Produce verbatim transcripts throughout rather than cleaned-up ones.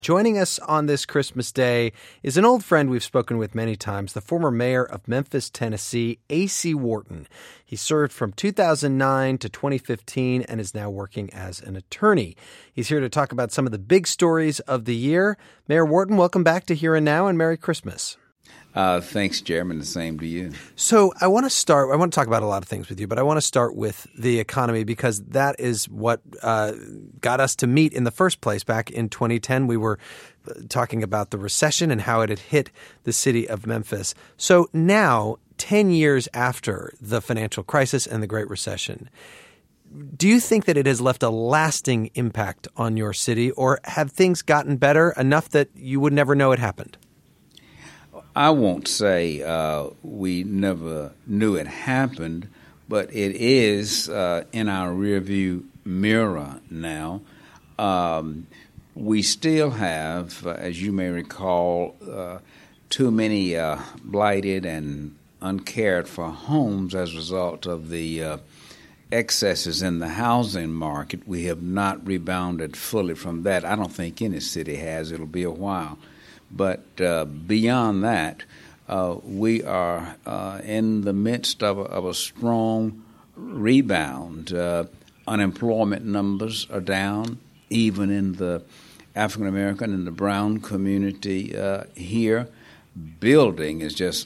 Joining us on this Christmas Day is an old friend we've spoken with many times, the former mayor of Memphis, Tennessee, A C Wharton. He served from two thousand nine to twenty fifteen and is now working as an attorney. He's here to talk about some of the big stories of the year. Mayor Wharton, welcome back to Here and Now, and Merry Christmas. Uh, thanks, Jeremy. The same to you. So I want to start, I want to talk about a lot of things with you, but I want to start with the economy because that is what uh, got us to meet in the first place. Back in twenty ten, we were talking about the recession and how it had hit the city of Memphis. So now, ten years after the financial crisis and the Great Recession, do you think that it has left a lasting impact on your city, or have things gotten better enough that you would never know it happened? I won't say uh, we never knew it happened, but it is uh, in our rearview mirror now. Um, we still have, uh, as you may recall, uh, too many uh, blighted and uncared for homes as a result of the uh, excesses in the housing market. We have not rebounded fully from that. I don't think any city has. It'll be a while. But uh, beyond that, uh, we are uh, in the midst of a, of a strong rebound. Uh, unemployment numbers are down, even in the African American and the brown community uh, here. Building is just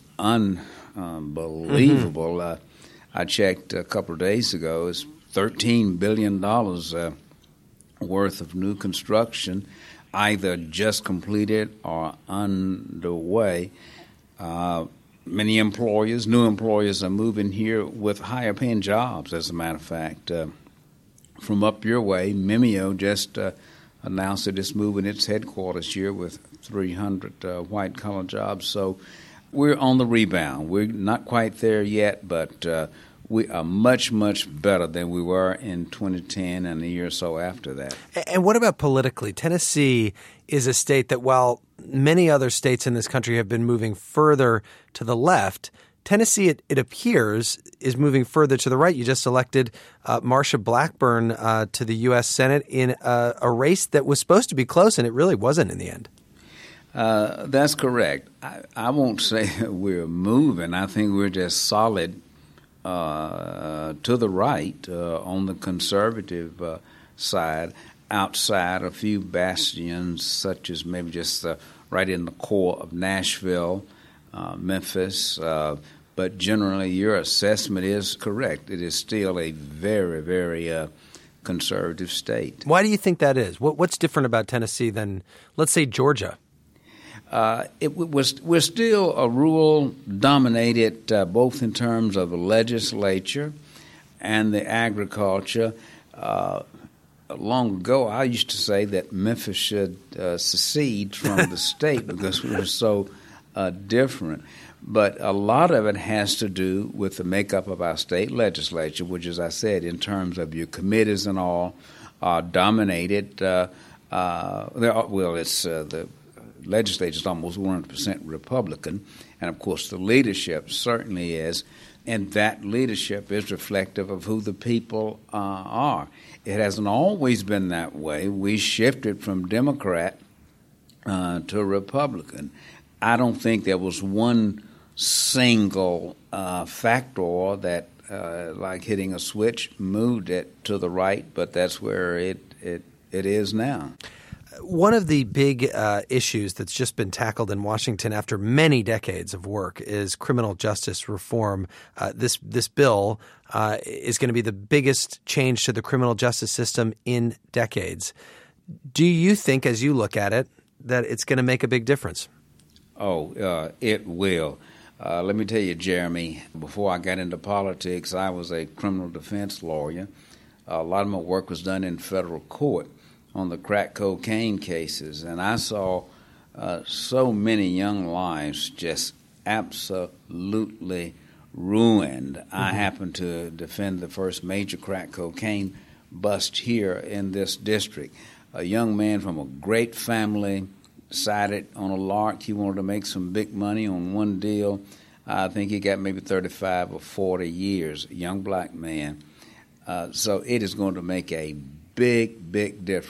unbelievable. Mm-hmm. Uh, I checked a couple of days ago. It's thirteen billion dollars uh, worth of new construction, either just completed or underway. Uh, many employers, new employers, are moving here with higher-paying jobs, as a matter of fact. Uh, from up your way, Mimeo just uh, announced that it's moving its headquarters here with three hundred uh, white-collar jobs. So we're on the rebound. We're not quite there yet, but uh, we are much, much better than we were in twenty ten and a year or so after that. And what about politically? Tennessee is a state that, while many other states in this country have been moving further to the left, Tennessee, it, it appears, is moving further to the right. You just elected uh, Marsha Blackburn uh, to the U S Senate in a, a race that was supposed to be close, and it really wasn't in the end. Uh, that's correct. I, I won't say we're moving. I think we're just solid Uh, to the right uh, on the conservative uh, side, outside a few bastions, such as maybe just uh, right in the core of Nashville, uh, Memphis. Uh, but generally, your assessment is correct. It is still a very, very uh, conservative state. Why do you think that is? What, what's different about Tennessee than, let's say, Georgia? Uh, it was we're still a rural-dominated, uh, both in terms of the legislature and the agriculture. Uh, long ago, I used to say that Memphis should uh, secede from the state because we were so uh, different. But a lot of it has to do with the makeup of our state legislature, which, as I said, in terms of your committees and all, are dominated. Uh, uh, are, well, it's uh, the legislature is almost one hundred percent Republican, and of course the leadership certainly is, and that leadership is reflective of who the people uh, are. It hasn't always been that way. We shifted from Democrat uh, to Republican. I don't think there was one single uh, factor that, uh, like hitting a switch, moved it to the right, but that's where it, it, it is now. One of the big uh, issues that's just been tackled in Washington after many decades of work is criminal justice reform. Uh, this this bill uh, is going to be the biggest change to the criminal justice system in decades. Do you think, as you look at it, that it's going to make a big difference? Oh, uh, it will. Uh, let me tell you, Jeremy, before I got into politics, I was a criminal defense lawyer. Uh, a lot of my work was done in federal court on the crack cocaine cases, and I saw uh, so many young lives just absolutely ruined. Mm-hmm. I happened to defend the first major crack cocaine bust here in this district. A young man from a great family decided on a lark he wanted to make some big money on one deal. I think he got maybe thirty-five or forty years, a young black man. Uh, so it is going to make a big, big difference.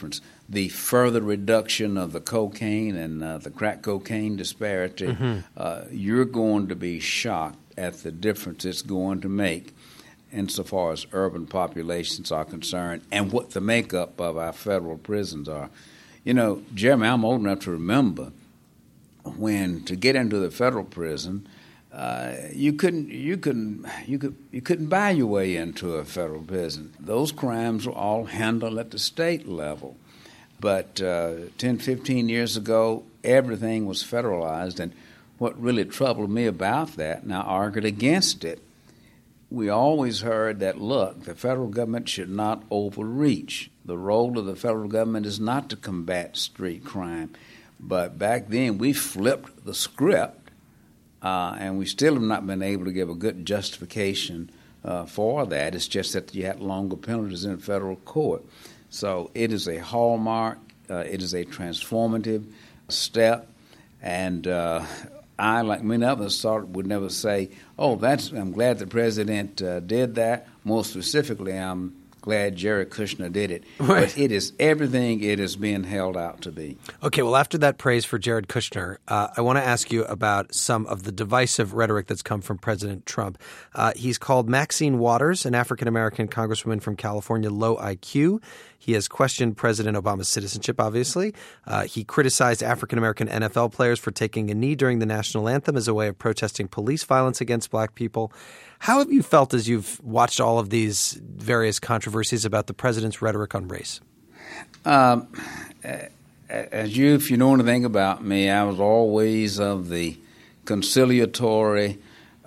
the further reduction of the cocaine and uh, the crack cocaine disparity, mm-hmm. uh, you're going to be shocked at the difference it's going to make insofar as urban populations are concerned and what the makeup of our federal prisons are. You know, Jeremy, I'm old enough to remember when to get into the federal prison, uh, you couldn't, you couldn't, you could, you couldn't buy your way into a federal prison. Those crimes were all handled at the state level. But uh, ten, fifteen years ago, everything was federalized, and what really troubled me about that, and I argued against it, we always heard that, look, the federal government should not overreach. The role of the federal government is not to combat street crime. But back then, we flipped the script, uh, and we still have not been able to give a good justification uh, for that. It's just that you had longer penalties in federal court. So it is a hallmark. Uh, it is a transformative step, and uh, I, like many others, thought would never say, "Oh, that's." I'm glad the president uh, did that. More specifically, I'm glad Jared Kushner did it. Right. But it is everything it is being held out to be. Okay, well, after that praise for Jared Kushner, uh, I want to ask you about some of the divisive rhetoric that's come from President Trump. Uh, he's called Maxine Waters, an African-American congresswoman from California, low I Q. He has questioned President Obama's citizenship, obviously. Uh, he criticized African-American N F L players for taking a knee during the national anthem as a way of protesting police violence against black people. How have you felt as you've watched all of these various controversies about the president's rhetoric on race? Um, as you, if you know anything about me, I was always of the conciliatory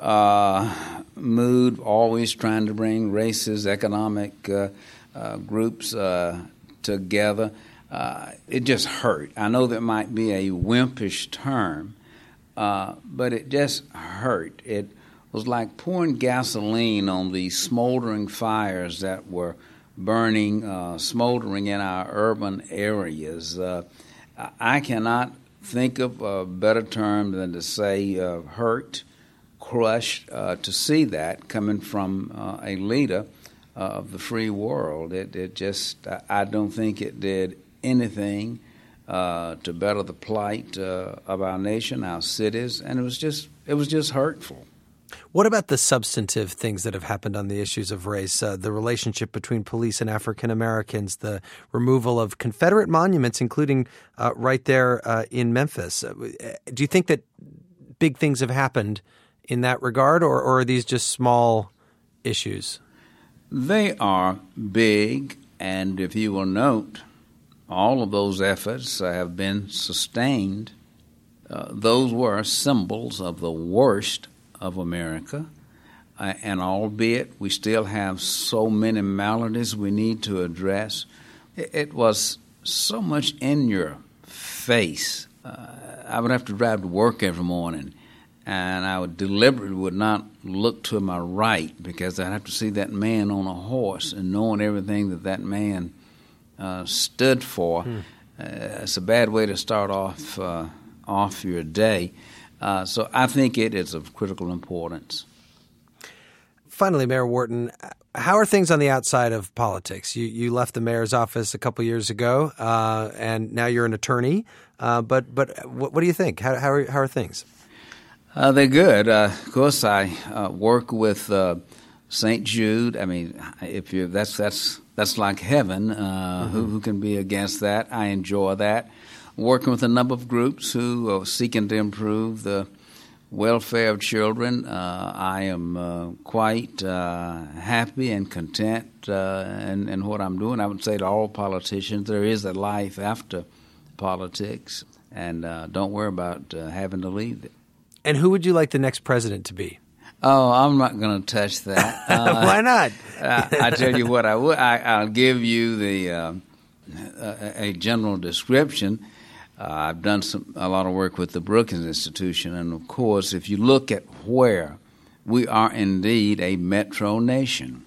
uh, mood, always trying to bring races, economic uh, uh, groups uh, together. Uh, it just hurt. I know that might be a wimpish term, uh, but it just hurt. It was like pouring gasoline on the smoldering fires that were burning, uh, smoldering in our urban areas. Uh, I cannot think of a better term than to say uh, hurt, crushed, uh, to see that coming from uh, a leader uh, of the free world. It, it just, I don't think it did anything uh, to better the plight uh, of our nation, our cities, and it was just, it was just hurtful. What about the substantive things that have happened on the issues of race, uh, the relationship between police and African Americans, the removal of Confederate monuments, including uh, right there uh, in Memphis? Uh, do you think that big things have happened in that regard, or, or are these just small issues? They are big, and if you will note, all of those efforts have been sustained. Uh, those were symbols of the worst of America, uh, and albeit we still have so many maladies we need to address, it, it was so much in your face. Uh, I would have to drive to work every morning, and I would deliberately would not look to my right because I'd have to see that man on a horse and knowing everything that that man uh, stood for. Hmm. Uh, it's a bad way to start off uh, off your day. Uh, so I think it is of critical importance. Finally, Mayor Wharton, how are things on the outside of politics? You you left the mayor's office a couple years ago, uh, and now you're an attorney. Uh, but but what, what do you think? How how are, how are things? Uh, they're good. Uh, of course, I uh, work with uh, Saint Jude. I mean, if you that's that's that's like heaven. Uh, mm-hmm. who, who can be against that? I enjoy that. Working with a number of groups who are seeking to improve the welfare of children. Uh, I am uh, quite uh, happy and content uh, in, in what I'm doing. I would say to all politicians, there is a life after politics, and uh, don't worry about uh, having to leave it. And who would you like the next president to be? Oh, I'm not going to touch that. Uh, Why not? I, I tell you what, I would. I, I'll give you the uh, a, a general description. Uh, I've done some, a lot of work with the Brookings Institution, and of course, if you look at where we are indeed a metro nation,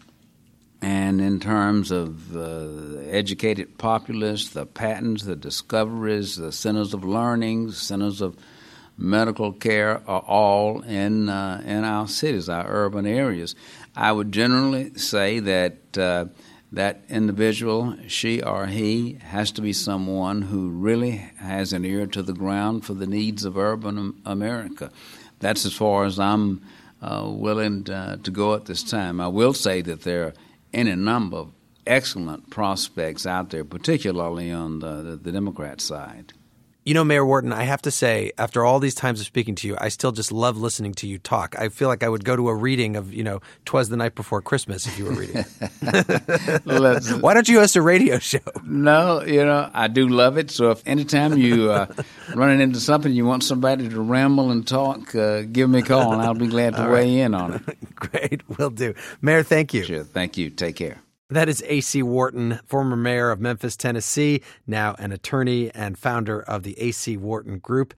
and in terms of the educated populace, the patents, the discoveries, the centers of learning, centers of medical care are all in uh, in our cities, our urban areas. I would generally say that uh, that individual, she or he, has to be someone who really has an ear to the ground for the needs of urban America. That's as far as I'm uh, willing to, to go at this time. I will say that there are any number of excellent prospects out there, particularly on the, the, the Democrat side. You know, Mayor Wharton, I have to say, after all these times of speaking to you, I still just love listening to you talk. I feel like I would go to a reading of, you know, 'Twas the Night Before Christmas if you were reading. Why don't you host a radio show? No, you know, I do love it. So if anytime you uh, running into something, you want somebody to ramble and talk, uh, give me a call, and I'll be glad to all weigh right. in on it. Great. Will do. Mayor, thank you. Sure. Thank you. Take care. That is A C. Wharton, former mayor of Memphis, Tennessee, now an attorney and founder of the A C. Wharton Group.